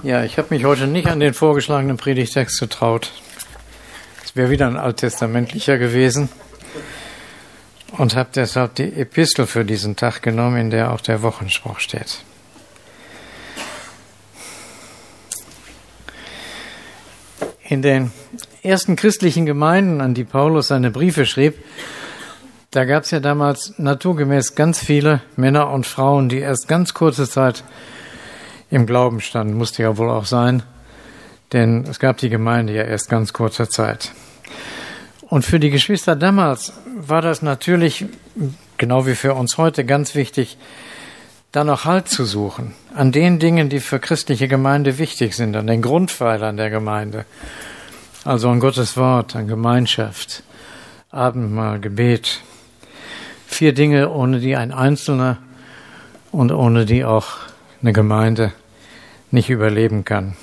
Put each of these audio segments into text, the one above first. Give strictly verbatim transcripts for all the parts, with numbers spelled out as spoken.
Ja, ich habe mich heute nicht an den vorgeschlagenen Predigtext getraut. Es wäre wieder ein alttestamentlicher gewesen und habe deshalb die Epistel für diesen Tag genommen, in der auch der Wochenspruch steht. In den ersten christlichen Gemeinden, an die Paulus seine Briefe schrieb, da gab es ja damals naturgemäß ganz viele Männer und Frauen, die erst ganz kurze Zeit im Glauben standen. Musste ja wohl auch sein, denn es gab die Gemeinde ja erst ganz kurzer Zeit. Und für die Geschwister damals war das natürlich, genau wie für uns heute, ganz wichtig, da noch Halt zu suchen an den Dingen, die für christliche Gemeinde wichtig sind, an den Grundpfeilern der Gemeinde. Also an Gottes Wort, an Gemeinschaft, Abendmahl, Gebet. Vier Dinge, ohne die ein Einzelner und ohne die auch eine Gemeinde nicht überleben kann.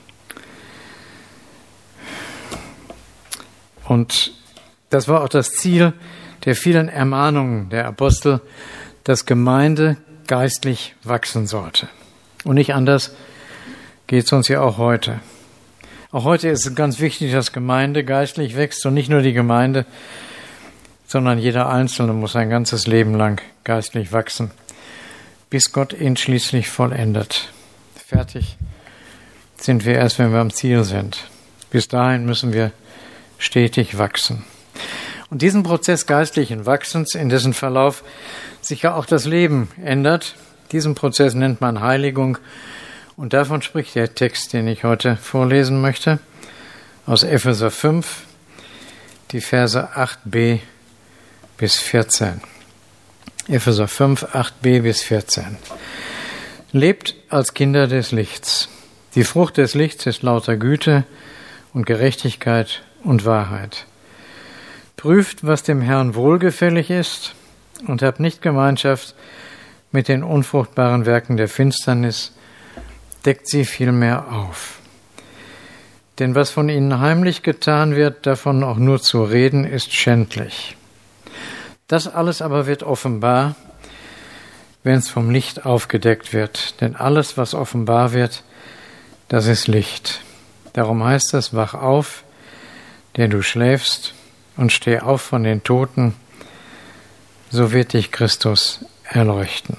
Und das war auch das Ziel der vielen Ermahnungen der Apostel, dass Gemeinde geistlich wachsen sollte. Und nicht anders geht es uns ja auch heute. Auch heute ist es ganz wichtig, dass Gemeinde geistlich wächst und nicht nur die Gemeinde, sondern jeder Einzelne muss sein ganzes Leben lang geistlich wachsen, bis Gott ihn schließlich vollendet. Fertig sind wir erst, wenn wir am Ziel sind. Bis dahin müssen wir stetig wachsen. Und diesen Prozess geistlichen Wachsens, in dessen Verlauf sich ja auch das Leben ändert, diesen Prozess nennt man Heiligung. Und davon spricht der Text, den ich heute vorlesen möchte, aus Epheser fünf, die Verse acht b bis vierzehn. Epheser fünf, acht b bis vierzehn. Lebt als Kinder des Lichts. Die Frucht des Lichts ist lauter Güte und Gerechtigkeit und Wahrheit. Prüft, was dem Herrn wohlgefällig ist, und habt nicht Gemeinschaft mit den unfruchtbaren Werken der Finsternis, deckt sie vielmehr auf. Denn was von ihnen heimlich getan wird, davon auch nur zu reden, ist schändlich. Das alles aber wird offenbar, wenn es vom Licht aufgedeckt wird. Denn alles, was offenbar wird, das ist Licht. Darum heißt es, wach auf, der du schläfst, und steh auf von den Toten, so wird dich Christus erleuchten.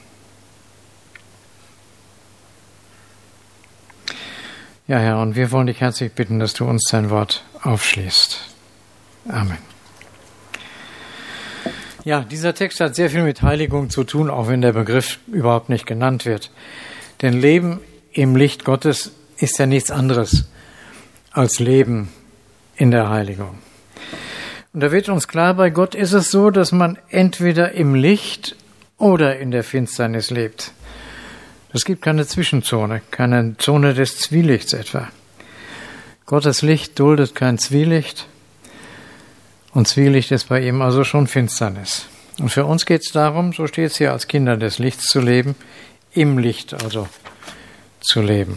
Ja, Herr, und wir wollen dich herzlich bitten, dass du uns dein Wort aufschließt. Amen. Ja, dieser Text hat sehr viel mit Heiligung zu tun, auch wenn der Begriff überhaupt nicht genannt wird. Denn Leben im Licht Gottes ist ja nichts anderes als Leben in der Heiligung. Und da wird uns klar, bei Gott ist es so, dass man entweder im Licht oder in der Finsternis lebt. Es gibt keine Zwischenzone, keine Zone des Zwielichts etwa. Gottes Licht duldet kein Zwielicht und Zwielicht ist bei ihm also schon Finsternis. Und für uns geht es darum, so steht es hier, als Kinder des Lichts zu leben, im Licht also zu leben.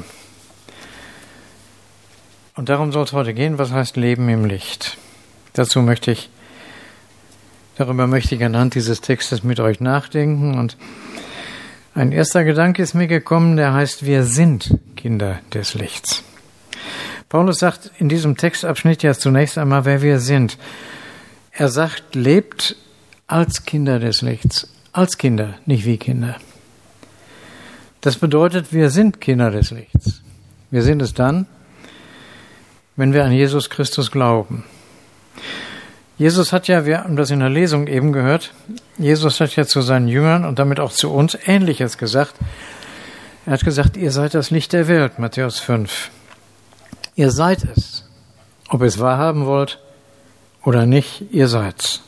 Und darum soll es heute gehen, was heißt Leben im Licht? Dazu möchte ich, darüber möchte ich anhand dieses Textes mit euch nachdenken. Und ein erster Gedanke ist mir gekommen, der heißt, wir sind Kinder des Lichts. Paulus sagt in diesem Textabschnitt ja zunächst einmal, wer wir sind. Er sagt, lebt als Kinder des Lichts. Als Kinder, nicht wie Kinder. Das bedeutet, wir sind Kinder des Lichts. Wir sind es dann, wenn wir an Jesus Christus glauben. Jesus hat ja, wir haben das in der Lesung eben gehört, Jesus hat ja zu seinen Jüngern und damit auch zu uns Ähnliches gesagt. Er hat gesagt, ihr seid das Licht der Welt, Matthäus fünf. Ihr seid es. Ob ihr es wahrhaben wollt oder nicht, ihr seid's.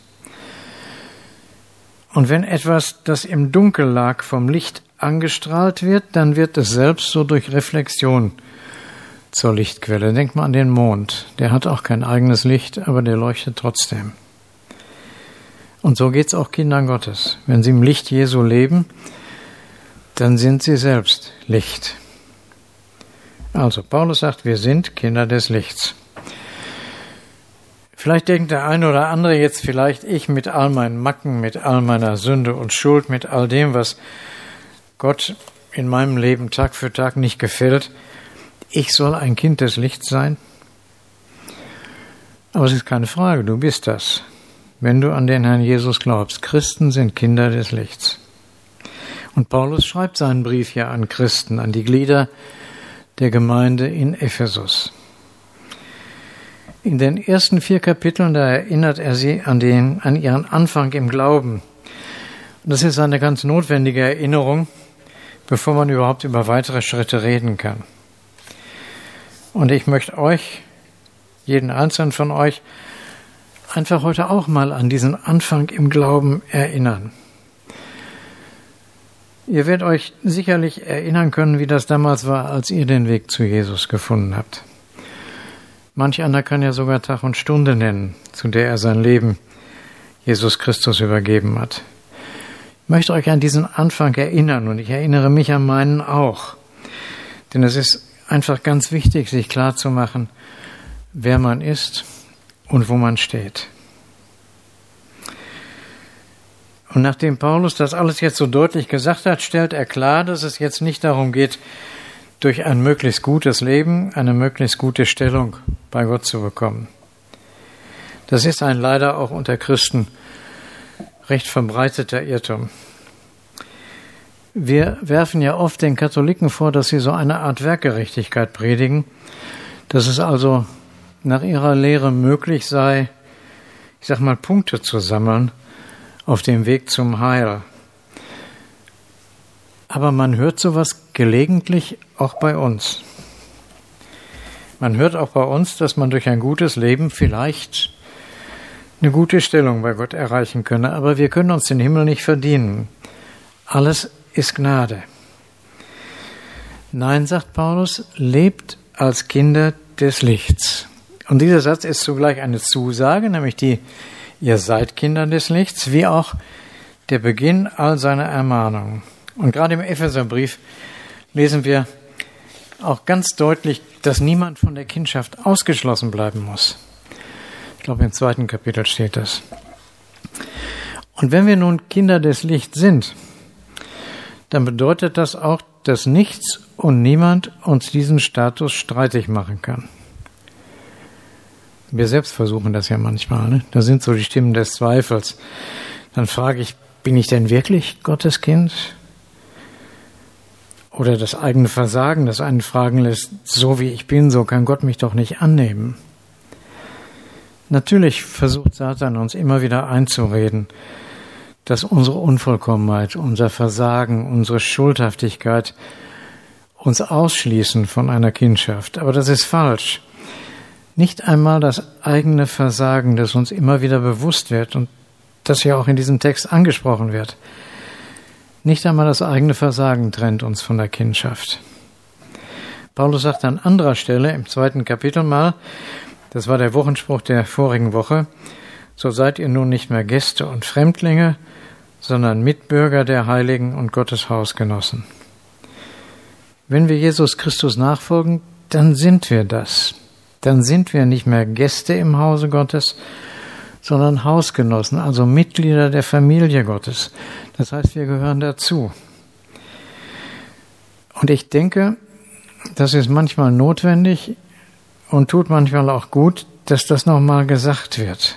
Und wenn etwas, das im Dunkel lag, vom Licht angestrahlt wird, dann wird es selbst so durch Reflexion zur Lichtquelle. Denkt mal an den Mond. Der hat auch kein eigenes Licht, aber der leuchtet trotzdem. Und so geht's auch Kindern Gottes. Wenn sie im Licht Jesu leben, dann sind sie selbst Licht. Also, Paulus sagt, wir sind Kinder des Lichts. Vielleicht denkt der eine oder andere jetzt vielleicht, ich mit all meinen Macken, mit all meiner Sünde und Schuld, mit all dem, was Gott in meinem Leben Tag für Tag nicht gefällt, ich soll ein Kind des Lichts sein? Aber es ist keine Frage, du bist das, wenn du an den Herrn Jesus glaubst. Christen sind Kinder des Lichts. Und Paulus schreibt seinen Brief ja an Christen, an die Glieder der Gemeinde in Ephesus. In den ersten vier Kapiteln, da erinnert er sie an, den, an ihren Anfang im Glauben. Und das ist eine ganz notwendige Erinnerung, bevor man überhaupt über weitere Schritte reden kann. Und ich möchte euch, jeden einzelnen von euch, einfach heute auch mal an diesen Anfang im Glauben erinnern. Ihr werdet euch sicherlich erinnern können, wie das damals war, als ihr den Weg zu Jesus gefunden habt. Manch einer kann ja sogar Tag und Stunde nennen, zu der er sein Leben Jesus Christus übergeben hat. Ich möchte euch an diesen Anfang erinnern und ich erinnere mich an meinen auch. Denn es ist einfach ganz wichtig, sich klarzumachen, wer man ist und wo man steht. Und nachdem Paulus das alles jetzt so deutlich gesagt hat, stellt er klar, dass es jetzt nicht darum geht, durch ein möglichst gutes Leben eine möglichst gute Stellung bei Gott zu bekommen. Das ist ein leider auch unter Christen recht verbreiteter Irrtum. Wir werfen ja oft den Katholiken vor, dass sie so eine Art Werkgerechtigkeit predigen, dass es also nach ihrer Lehre möglich sei, ich sag mal, Punkte zu sammeln auf dem Weg zum Heil. Aber man hört sowas gelegentlich auch bei uns. Man hört auch bei uns, dass man durch ein gutes Leben vielleicht eine gute Stellung bei Gott erreichen könne, aber wir können uns den Himmel nicht verdienen. Alles ist Gnade. Nein, sagt Paulus, lebt als Kinder des Lichts. Und dieser Satz ist zugleich eine Zusage, nämlich die, ihr seid Kinder des Lichts, wie auch der Beginn all seiner Ermahnungen. Und gerade im Epheserbrief lesen wir auch ganz deutlich, dass niemand von der Kindschaft ausgeschlossen bleiben muss. Ich glaube, im zweiten Kapitel steht das. Und wenn wir nun Kinder des Lichts sind, dann bedeutet das auch, dass nichts und niemand uns diesen Status streitig machen kann. Wir selbst versuchen das ja manchmal, ne? Da sind so die Stimmen des Zweifels. Dann frage ich, bin ich denn wirklich Gottes Kind? Oder das eigene Versagen, das einen fragen lässt, so wie ich bin, so kann Gott mich doch nicht annehmen. Natürlich versucht Satan uns immer wieder einzureden, dass unsere Unvollkommenheit, unser Versagen, unsere Schuldhaftigkeit uns ausschließen von einer Kindschaft. Aber das ist falsch. Nicht einmal das eigene Versagen, das uns immer wieder bewusst wird und das ja auch in diesem Text angesprochen wird. Nicht einmal das eigene Versagen trennt uns von der Kindschaft. Paulus sagt an anderer Stelle im zweiten Kapitel mal, das war der Wochenspruch der vorigen Woche, so seid ihr nun nicht mehr Gäste und Fremdlinge, sondern Mitbürger der Heiligen und Gottes Hausgenossen. Wenn wir Jesus Christus nachfolgen, dann sind wir das. Dann sind wir nicht mehr Gäste im Hause Gottes, sondern Hausgenossen, also Mitglieder der Familie Gottes. Das heißt, wir gehören dazu. Und ich denke, das ist manchmal notwendig und tut manchmal auch gut, dass das nochmal gesagt wird.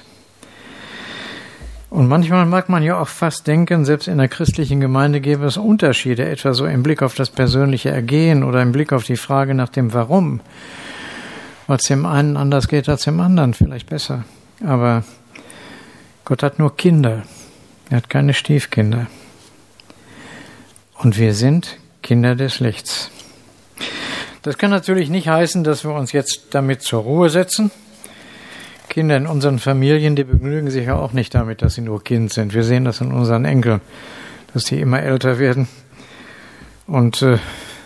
Und manchmal mag man ja auch fast denken, selbst in der christlichen Gemeinde gäbe es Unterschiede, etwa so im Blick auf das persönliche Ergehen oder im Blick auf die Frage nach dem Warum. Weil es dem einen anders geht als dem anderen, vielleicht besser. Aber Gott hat nur Kinder, er hat keine Stiefkinder. Und wir sind Kinder des Lichts. Das kann natürlich nicht heißen, dass wir uns jetzt damit zur Ruhe setzen. Kinder in unseren Familien, die begnügen sich ja auch nicht damit, dass sie nur Kind sind. Wir sehen das in unseren Enkeln, dass die immer älter werden und äh,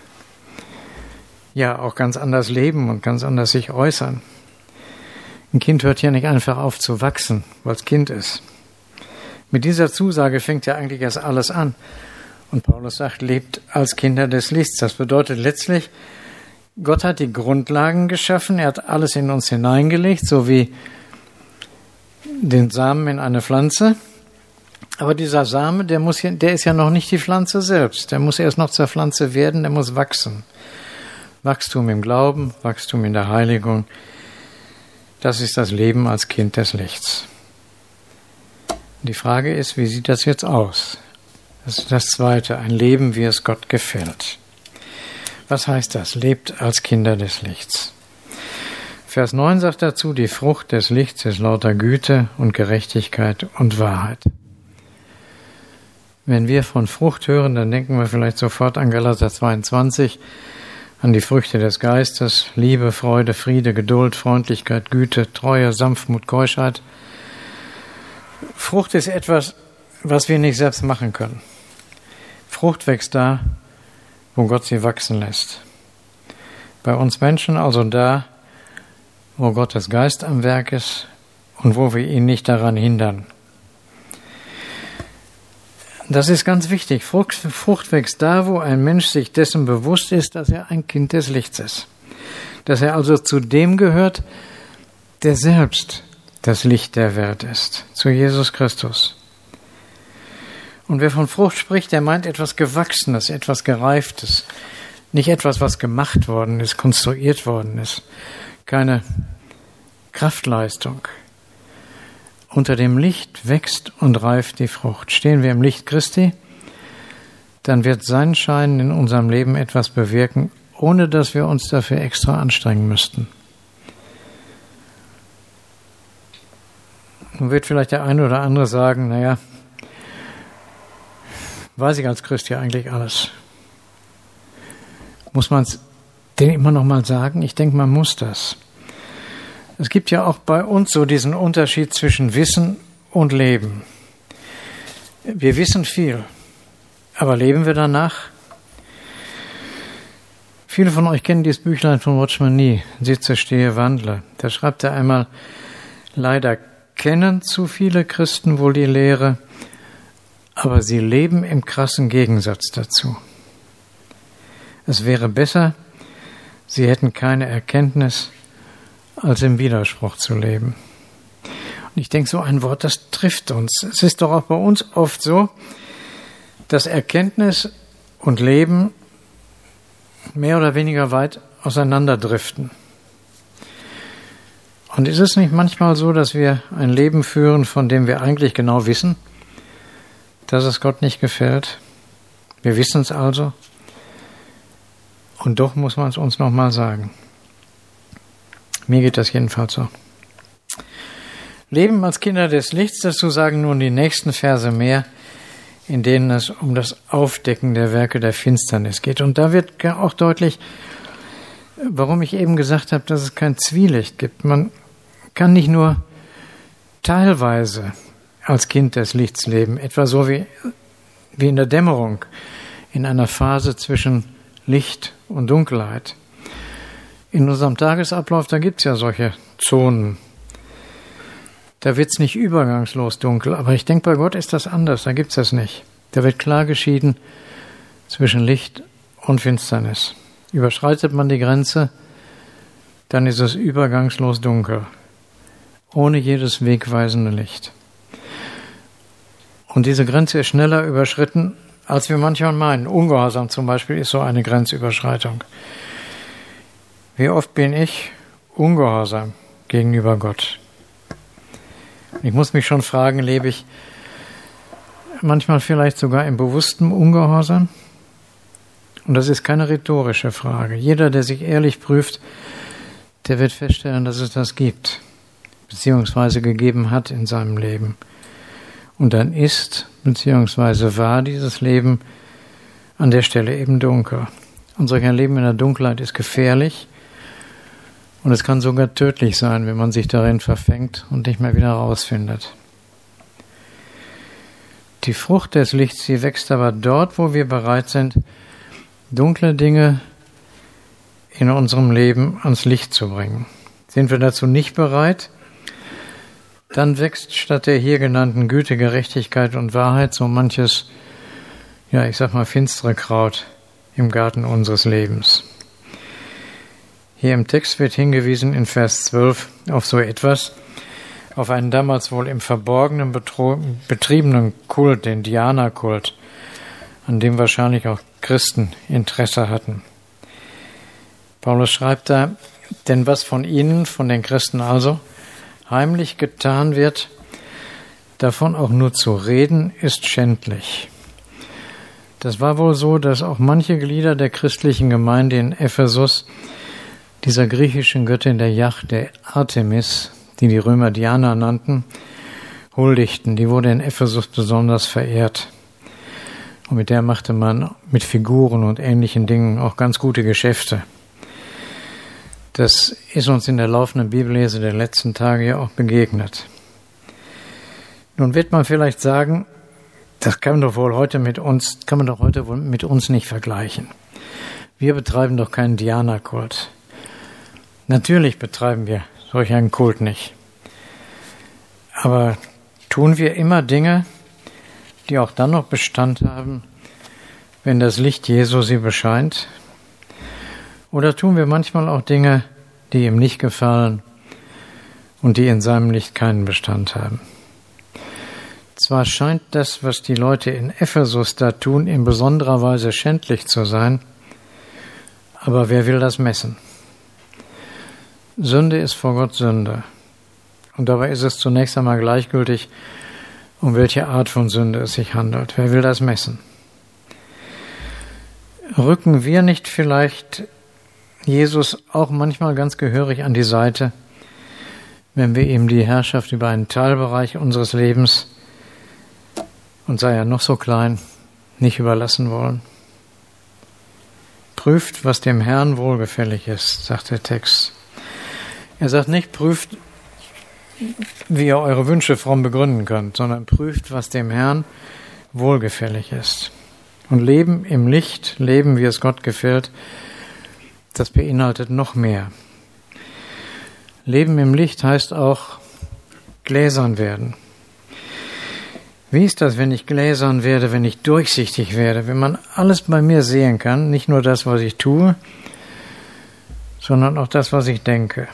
ja auch ganz anders leben und ganz anders sich äußern. Ein Kind hört ja nicht einfach auf zu wachsen, weil es Kind ist. Mit dieser Zusage fängt ja eigentlich erst alles an. Und Paulus sagt, lebt als Kinder des Lichts. Das bedeutet letztlich, Gott hat die Grundlagen geschaffen, er hat alles in uns hineingelegt, so wie den Samen in eine Pflanze. Aber dieser Same, der muss, der ist ja noch nicht die Pflanze selbst. Der muss erst noch zur Pflanze werden, der muss wachsen. Wachstum im Glauben, Wachstum in der Heiligung. Das ist das Leben als Kind des Lichts. Die Frage ist, wie sieht das jetzt aus? Das ist das Zweite, ein Leben, wie es Gott gefällt. Was heißt das? Lebt als Kinder des Lichts. Vers neun sagt dazu, die Frucht des Lichts ist lauter Güte und Gerechtigkeit und Wahrheit. Wenn wir von Frucht hören, dann denken wir vielleicht sofort an Galater zweiundzwanzig, an die Früchte des Geistes, Liebe, Freude, Friede, Geduld, Freundlichkeit, Güte, Treue, Sanftmut, Keuschheit. Frucht ist etwas, was wir nicht selbst machen können. Frucht wächst da, wo Gott sie wachsen lässt. Bei uns Menschen also da, wo Gottes Geist am Werk ist und wo wir ihn nicht daran hindern. Das ist ganz wichtig. Frucht, Frucht wächst da, wo ein Mensch sich dessen bewusst ist, dass er ein Kind des Lichts ist. Dass er also zu dem gehört, der selbst das Licht der Welt ist, zu Jesus Christus. Und wer von Frucht spricht, der meint etwas Gewachsenes, etwas Gereiftes, nicht etwas, was gemacht worden ist, konstruiert worden ist, keine Kraftleistung. Unter dem Licht wächst und reift die Frucht. Stehen wir im Licht Christi, dann wird sein Schein in unserem Leben etwas bewirken, ohne dass wir uns dafür extra anstrengen müssten. Nun wird vielleicht der eine oder andere sagen, naja, weiß ich als Christ ja eigentlich alles. Muss man es denn immer noch mal sagen? Ich denke, man muss das. Es gibt ja auch bei uns so diesen Unterschied zwischen Wissen und Leben. Wir wissen viel, aber leben wir danach? Viele von euch kennen dieses Büchlein von Watchman Nee, Sitze, stehe, wandle. Da schreibt er einmal, leider kennen zu viele Christen wohl die Lehre, aber sie leben im krassen Gegensatz dazu. Es wäre besser, sie hätten keine Erkenntnis, als im Widerspruch zu leben. Und ich denke, so ein Wort, das trifft uns. Es ist doch auch bei uns oft so, dass Erkenntnis und Leben mehr oder weniger weit auseinanderdriften. Und ist es nicht manchmal so, dass wir ein Leben führen, von dem wir eigentlich genau wissen, dass es Gott nicht gefällt? Wir wissen es also. Und doch muss man es uns nochmal sagen. Mir geht das jedenfalls so. Leben als Kinder des Lichts, dazu sagen nun die nächsten Verse mehr, in denen es um das Aufdecken der Werke der Finsternis geht. Und da wird auch deutlich, warum ich eben gesagt habe, dass es kein Zwielicht gibt. Man kann nicht nur teilweise als Kind des Lichts leben, etwa so wie, wie in der Dämmerung, in einer Phase zwischen Licht und Dunkelheit. In unserem Tagesablauf, da gibt es ja solche Zonen. Da wird es nicht übergangslos dunkel, aber ich denke, bei Gott ist das anders, da gibt es das nicht. Da wird klar geschieden zwischen Licht und Finsternis. Überschreitet man die Grenze, dann ist es übergangslos dunkel, ohne jedes wegweisende Licht. Und diese Grenze ist schneller überschritten, als wir manchmal meinen. Ungehorsam zum Beispiel ist so eine Grenzüberschreitung. Wie oft bin ich ungehorsam gegenüber Gott? Ich muss mich schon fragen, lebe ich manchmal vielleicht sogar im bewussten Ungehorsam? Und das ist keine rhetorische Frage. Jeder, der sich ehrlich prüft, der wird feststellen, dass es das gibt, beziehungsweise gegeben hat in seinem Leben. Und dann ist, beziehungsweise war dieses Leben an der Stelle eben dunkel. Und solch ein Leben in der Dunkelheit ist gefährlich. Und es kann sogar tödlich sein, wenn man sich darin verfängt und nicht mehr wieder rausfindet. Die Frucht des Lichts, sie wächst aber dort, wo wir bereit sind, dunkle Dinge in unserem Leben ans Licht zu bringen. Sind wir dazu nicht bereit, dann wächst statt der hier genannten Güte, Gerechtigkeit und Wahrheit so manches, ja, ich sag mal, finstere Kraut im Garten unseres Lebens. Hier im Text wird hingewiesen in Vers zwölf auf so etwas, auf einen damals wohl im Verborgenen betro- betriebenen Kult, den Diana-Kult, an dem wahrscheinlich auch Christen Interesse hatten. Paulus schreibt da, denn was von ihnen, von den Christen also, heimlich getan wird, davon auch nur zu reden, ist schändlich. Das war wohl so, dass auch manche Glieder der christlichen Gemeinde in Ephesus dieser griechischen Göttin der Yacht, der Artemis, die die Römer Diana nannten, huldigten. Die wurde in Ephesus besonders verehrt. Und mit der machte man mit Figuren und ähnlichen Dingen auch ganz gute Geschäfte. Das ist uns in der laufenden Bibellese der letzten Tage ja auch begegnet. Nun wird man vielleicht sagen, das kann man doch wohl heute mit uns, kann man doch heute wohl mit uns nicht vergleichen. Wir betreiben doch keinen Diana-Kult. Natürlich betreiben wir solch einen Kult nicht. Aber tun wir immer Dinge, die auch dann noch Bestand haben, wenn das Licht Jesu sie bescheint? Oder tun wir manchmal auch Dinge, die ihm nicht gefallen und die in seinem Licht keinen Bestand haben? Zwar scheint das, was die Leute in Ephesus da tun, in besonderer Weise schändlich zu sein, aber wer will das messen? Sünde ist vor Gott Sünde. Und dabei ist es zunächst einmal gleichgültig, um welche Art von Sünde es sich handelt. Wer will das messen? Rücken wir nicht vielleicht Jesus auch manchmal ganz gehörig an die Seite, wenn wir ihm die Herrschaft über einen Teilbereich unseres Lebens, und sei er noch so klein, nicht überlassen wollen? Prüft, was dem Herrn wohlgefällig ist, sagt der Text. Er sagt nicht, prüft, wie ihr eure Wünsche fromm begründen könnt, sondern prüft, was dem Herrn wohlgefällig ist. Und Leben im Licht, Leben, wie es Gott gefällt, das beinhaltet noch mehr. Leben im Licht heißt auch gläsern werden. Wie ist das, wenn ich gläsern werde, wenn ich durchsichtig werde, wenn man alles bei mir sehen kann, nicht nur das, was ich tue, sondern auch das, was ich denke?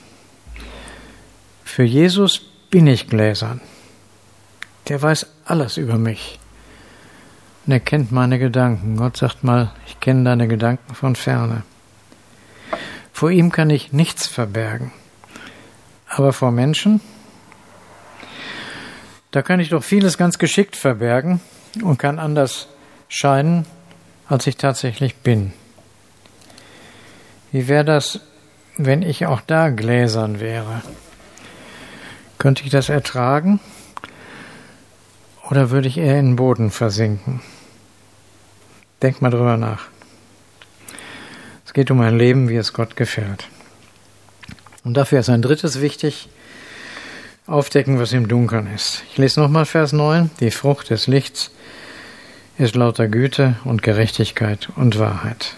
Für Jesus bin ich gläsern. Der weiß alles über mich. Und er kennt meine Gedanken. Gott sagt mal, ich kenne deine Gedanken von ferne. Vor ihm kann ich nichts verbergen. Aber vor Menschen, da kann ich doch vieles ganz geschickt verbergen und kann anders scheinen, als ich tatsächlich bin. Wie wäre das, wenn ich auch da gläsern wäre? Könnte ich das ertragen? Oder würde ich eher in den Boden versinken? Denk mal drüber nach. Es geht um ein Leben, wie es Gott gefällt. Und dafür ist ein drittes wichtig: Aufdecken, was im Dunkeln ist. Ich lese nochmal Vers neun. Die Frucht des Lichts ist lauter Güte und Gerechtigkeit und Wahrheit.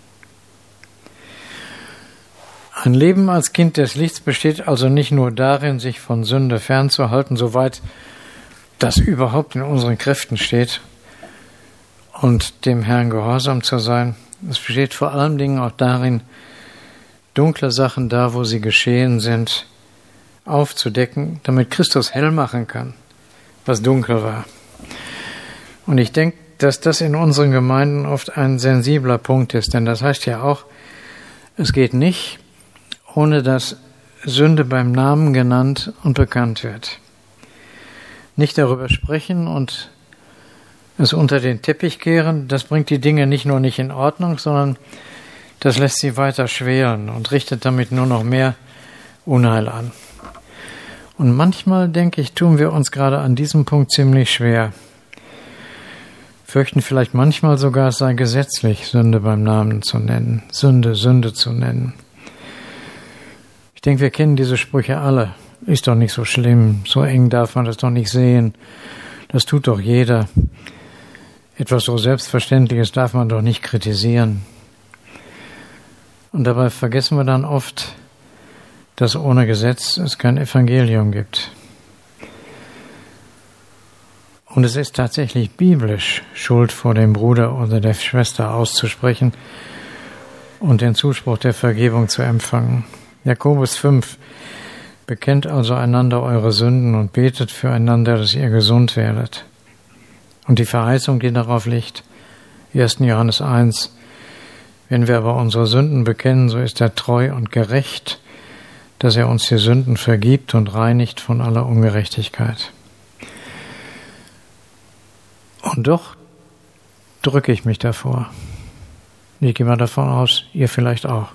Ein Leben als Kind des Lichts besteht also nicht nur darin, sich von Sünde fernzuhalten, soweit das überhaupt in unseren Kräften steht, und dem Herrn gehorsam zu sein. Es besteht vor allen Dingen auch darin, dunkle Sachen da, wo sie geschehen sind, aufzudecken, damit Christus hell machen kann, was dunkel war. Und ich denke, dass das in unseren Gemeinden oft ein sensibler Punkt ist, denn das heißt ja auch, es geht nicht, ohne dass Sünde beim Namen genannt und bekannt wird. Nicht darüber sprechen und es unter den Teppich kehren, das bringt die Dinge nicht nur nicht in Ordnung, sondern das lässt sie weiter schwelen und richtet damit nur noch mehr Unheil an. Und manchmal, denke ich, tun wir uns gerade an diesem Punkt ziemlich schwer. Fürchten vielleicht manchmal sogar, es sei gesetzlich, Sünde beim Namen zu nennen, Sünde, Sünde zu nennen. Ich denke, wir kennen diese Sprüche alle. Ist doch nicht so schlimm, so eng darf man das doch nicht sehen. Das tut doch jeder. Etwas so Selbstverständliches darf man doch nicht kritisieren. Und dabei vergessen wir dann oft, dass ohne Gesetz es kein Evangelium gibt. Und es ist tatsächlich biblisch, Schuld vor dem Bruder oder der Schwester auszusprechen und den Zuspruch der Vergebung zu empfangen. Jakobus fünf: Bekennt also einander eure Sünden und betet füreinander, dass ihr gesund werdet. Und die Verheißung, die darauf liegt, erster Johannes eins: Wenn wir aber unsere Sünden bekennen, so ist er treu und gerecht, dass er uns die Sünden vergibt und reinigt von aller Ungerechtigkeit. Und doch drücke ich mich davor. Ich gehe mal davon aus, ihr vielleicht auch.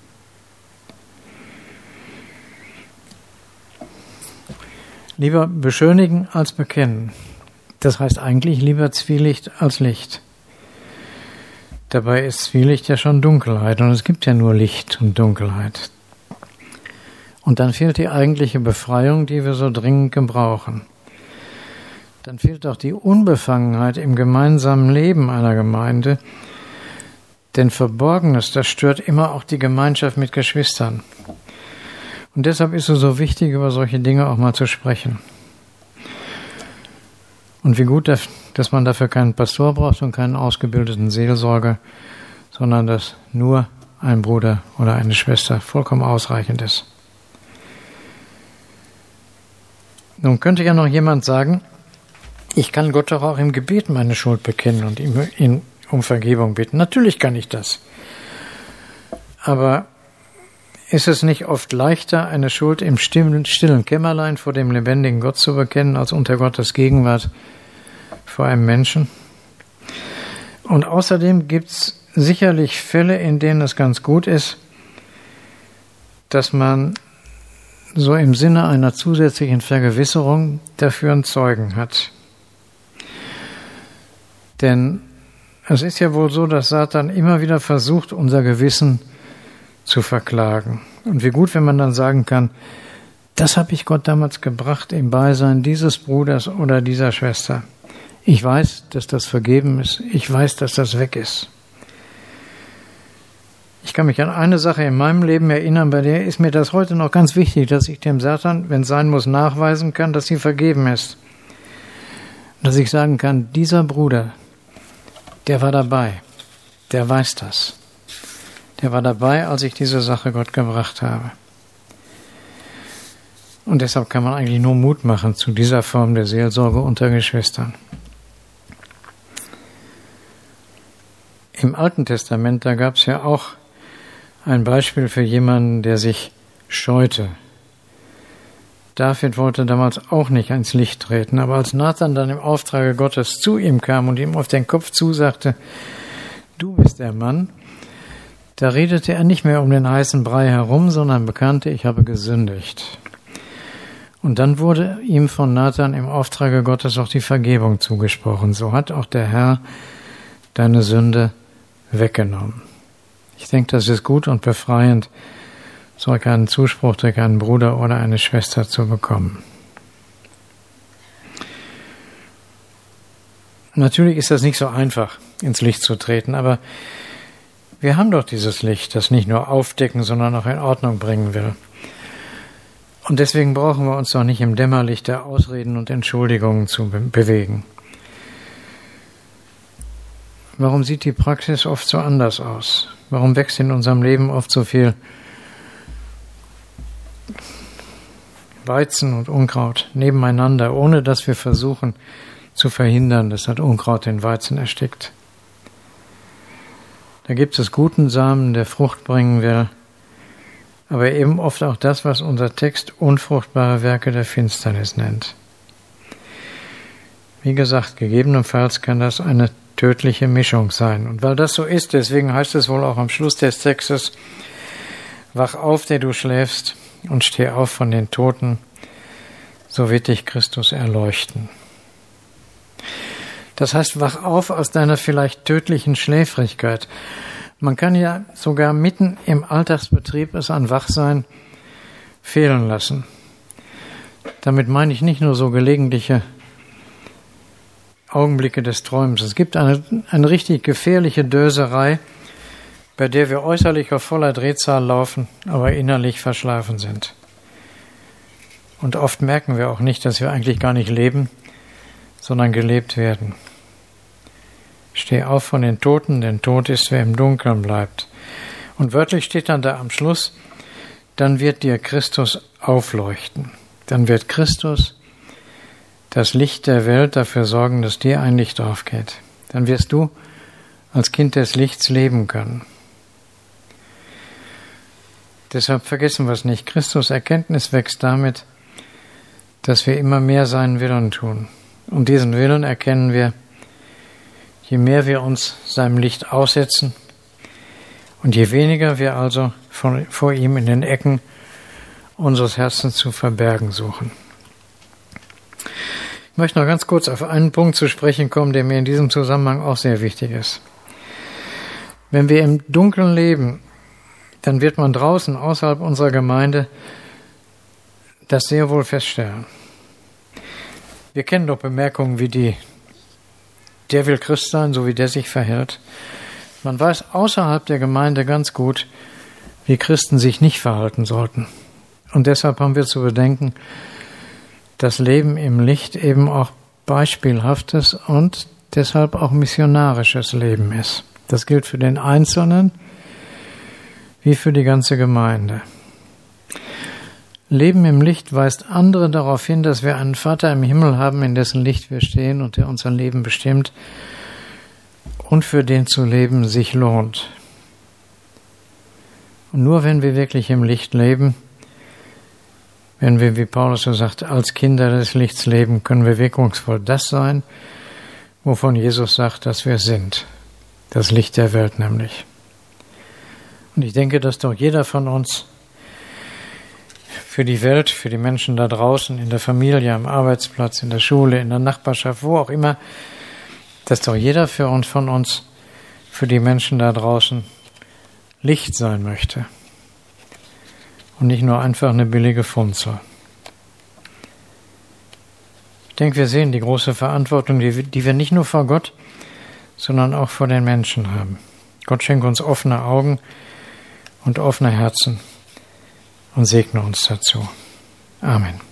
Lieber beschönigen als bekennen. Das heißt eigentlich lieber Zwielicht als Licht. Dabei ist Zwielicht ja schon Dunkelheit und es gibt ja nur Licht und Dunkelheit. Und dann fehlt die eigentliche Befreiung, die wir so dringend gebrauchen. Dann fehlt auch die Unbefangenheit im gemeinsamen Leben einer Gemeinde, denn Verborgenes, das stört immer auch die Gemeinschaft mit Geschwistern. Und deshalb ist es so wichtig, über solche Dinge auch mal zu sprechen. Und wie gut, dass man dafür keinen Pastor braucht und keinen ausgebildeten Seelsorger, sondern dass nur ein Bruder oder eine Schwester vollkommen ausreichend ist. Nun könnte ja noch jemand sagen, ich kann Gott doch auch im Gebet meine Schuld bekennen und ihn um Vergebung bitten. Natürlich kann ich das. Aber ist es nicht oft leichter, eine Schuld im stillen, stillen Kämmerlein vor dem lebendigen Gott zu bekennen, als unter Gottes Gegenwart vor einem Menschen? Und außerdem gibt es sicherlich Fälle, in denen es ganz gut ist, dass man so im Sinne einer zusätzlichen Vergewisserung dafür einen Zeugen hat. Denn es ist ja wohl so, dass Satan immer wieder versucht, unser Gewissen zu verklagen. Und wie gut, wenn man dann sagen kann, das habe ich Gott damals gebracht im Beisein dieses Bruders oder dieser Schwester. Ich weiß, dass das vergeben ist. Ich weiß, dass das weg ist. Ich kann mich an eine Sache in meinem Leben erinnern, bei der ist mir das heute noch ganz wichtig, dass ich dem Satan, wenn es sein muss, nachweisen kann, dass sie vergeben ist. Dass ich sagen kann, dieser Bruder, der war dabei, der weiß das. Der war dabei, als ich diese Sache Gott gebracht habe. Und deshalb kann man eigentlich nur Mut machen zu dieser Form der Seelsorge unter Geschwistern. Im Alten Testament, da gab es ja auch ein Beispiel für jemanden, der sich scheute. David wollte damals auch nicht ans Licht treten, aber als Nathan dann im Auftrage Gottes zu ihm kam und ihm auf den Kopf zusagte, du bist der Mann, da redete er nicht mehr um den heißen Brei herum, sondern bekannte, ich habe gesündigt. Und dann wurde ihm von Nathan im Auftrage Gottes auch die Vergebung zugesprochen. So hat auch der Herr deine Sünde weggenommen. Ich denke, das ist gut und befreiend, solch einen Zuspruch durch einen Bruder oder eine Schwester zu bekommen. Natürlich ist das nicht so einfach, ins Licht zu treten, aber wir haben doch dieses Licht, das nicht nur aufdecken, sondern auch in Ordnung bringen will. Und deswegen brauchen wir uns doch nicht im Dämmerlicht der Ausreden und Entschuldigungen zu be- bewegen. Warum sieht die Praxis oft so anders aus? Warum wächst in unserem Leben oft so viel Weizen und Unkraut nebeneinander, ohne dass wir versuchen zu verhindern, dass das Unkraut den Weizen erstickt? Da gibt es guten Samen, der Frucht bringen will, aber eben oft auch das, was unser Text unfruchtbare Werke der Finsternis nennt. Wie gesagt, gegebenenfalls kann das eine tödliche Mischung sein. Und weil das so ist, deswegen heißt es wohl auch am Schluss des Textes, wach auf, der du schläfst, und steh auf von den Toten, so wird dich Christus erleuchten. Das heißt, wach auf aus deiner vielleicht tödlichen Schläfrigkeit. Man kann ja sogar mitten im Alltagsbetrieb es an Wachsein fehlen lassen. Damit meine ich nicht nur so gelegentliche Augenblicke des Träumens. Es gibt eine, eine richtig gefährliche Döserei, bei der wir äußerlich auf voller Drehzahl laufen, aber innerlich verschlafen sind. Und oft merken wir auch nicht, dass wir eigentlich gar nicht leben, sondern gelebt werden. Steh auf von den Toten, denn tot ist, wer im Dunkeln bleibt. Und wörtlich steht dann da am Schluss, dann wird dir Christus aufleuchten. Dann wird Christus, das Licht der Welt, dafür sorgen, dass dir ein Licht aufgeht. Dann wirst du als Kind des Lichts leben können. Deshalb vergessen wir es nicht. Christus Erkenntnis wächst damit, dass wir immer mehr seinen Willen tun. Und diesen Willen erkennen wir, je mehr wir uns seinem Licht aussetzen und je weniger wir also von, vor ihm in den Ecken unseres Herzens zu verbergen suchen. Ich möchte noch ganz kurz auf einen Punkt zu sprechen kommen, der mir in diesem Zusammenhang auch sehr wichtig ist. Wenn wir im Dunkeln leben, dann wird man draußen, außerhalb unserer Gemeinde, das sehr wohl feststellen. Wir kennen doch Bemerkungen wie die, der will Christ sein, so wie der sich verhält. Man weiß außerhalb der Gemeinde ganz gut, wie Christen sich nicht verhalten sollten. Und deshalb haben wir zu bedenken, dass Leben im Licht eben auch beispielhaftes und deshalb auch missionarisches Leben ist. Das gilt für den Einzelnen wie für die ganze Gemeinde. Leben im Licht weist andere darauf hin, dass wir einen Vater im Himmel haben, in dessen Licht wir stehen und der unser Leben bestimmt und für den zu leben sich lohnt. Und nur wenn wir wirklich im Licht leben, wenn wir, wie Paulus so sagt, als Kinder des Lichts leben, können wir wirkungsvoll das sein, wovon Jesus sagt, dass wir sind. Das Licht der Welt nämlich. Und ich denke, dass doch jeder von uns für die Welt, für die Menschen da draußen, in der Familie, am Arbeitsplatz, in der Schule, in der Nachbarschaft, wo auch immer, dass doch jeder für uns von uns, für die Menschen da draußen Licht sein möchte. Und nicht nur einfach eine billige Funzel. Ich denke, wir sehen die große Verantwortung, die, die wir nicht nur vor Gott, sondern auch vor den Menschen haben. Gott schenke uns offene Augen und offene Herzen und segne uns dazu. Amen.